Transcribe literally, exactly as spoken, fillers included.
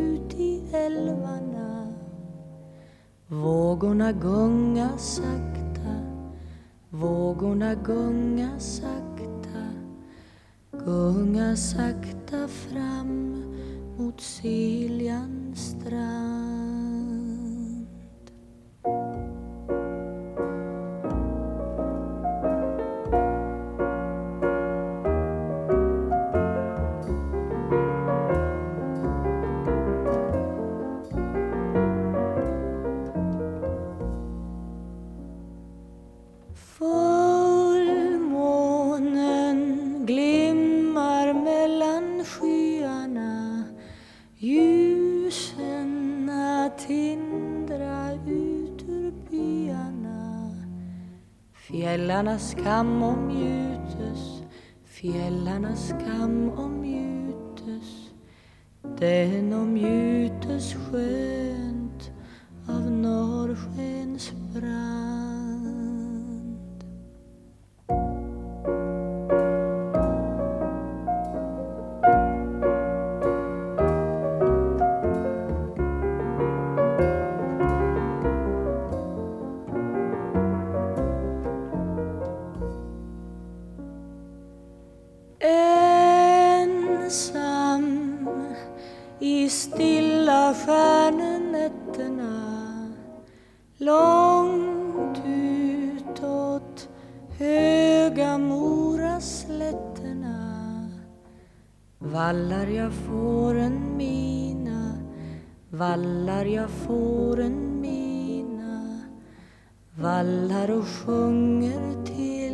ut i älvarna. Vågorna gunga sakta, vågorna gunga sakta, gunga sakta fram mot Siljans strand. Fullmånen glimmar mellan skyarna, ljusen tindra ut ur byarna. Fjällarnas kam omgjutes, fjällarnas kam omgjutes, den omgjutes skönt av norrskens brand. Ensam i stilla stjärnenätterna, långt utåt höga moraslätterna, vallar jag får en mina, vallar jag får en mina, vallar och sjunger till